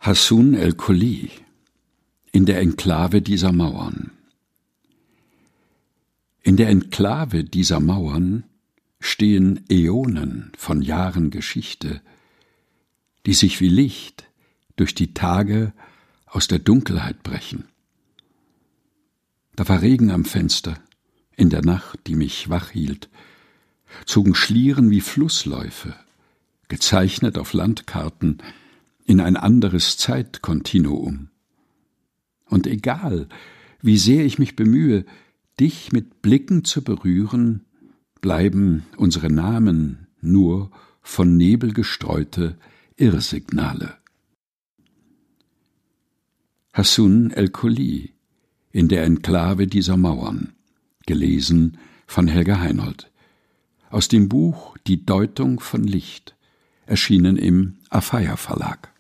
Hassun el-Khuli in der Enklave dieser Mauern. In der Enklave dieser Mauern stehen Äonen von Jahren Geschichte, die sich wie Licht durch die Tage aus der Dunkelheit brechen. Da war Regen am Fenster, in der Nacht, die mich wach hielt, zogen Schlieren wie Flussläufe, gezeichnet auf Landkarten, in ein anderes Zeitkontinuum. Und egal, wie sehr ich mich bemühe, dich mit Blicken zu berühren, bleiben unsere Namen nur von Nebel gestreute Irrsignale. Hassun el-Khuli in der Enklave dieser Mauern, gelesen von Helga Heinold, aus dem Buch Die Deutung von Licht, erschienen im Afeier Verlag.